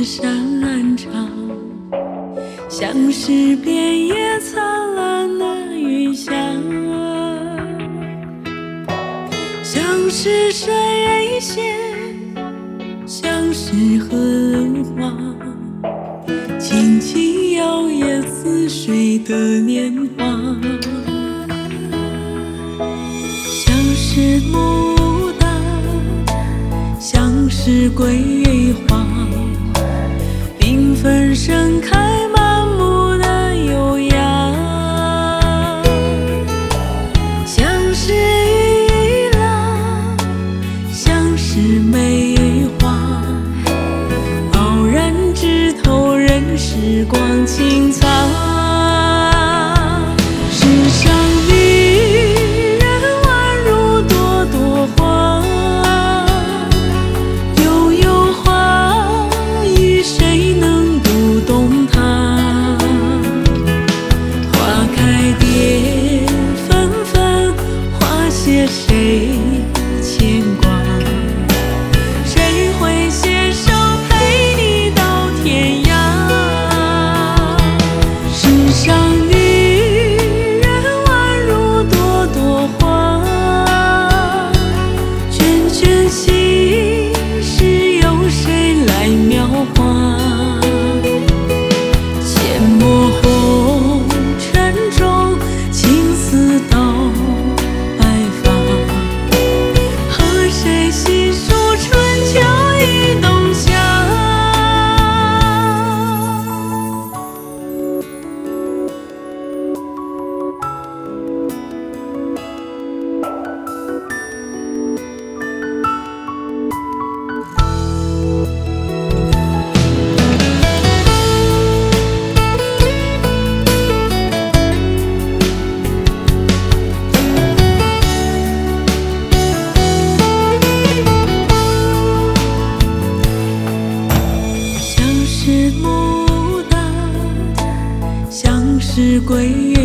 是山长，像是遍野灿烂的云霞，像是水仙，像是荷花，轻轻摇曳似水的年华，像是牡丹，像是桂花，缤纷盛开满目的优雅，像是玉兰，像是梅花，傲然枝头任时光轻擦。世上女人宛如朵朵花，悠悠花语，谁能读懂它？花开蝶纷纷，花谢谁牵挂？谁会携手陪你到天涯？世上女人宛如朵朵花，圈圈心事由谁来描画？阡陌红尘中，青丝到白发，和谁细数春秋与冬夏？像是牡丹，像是桂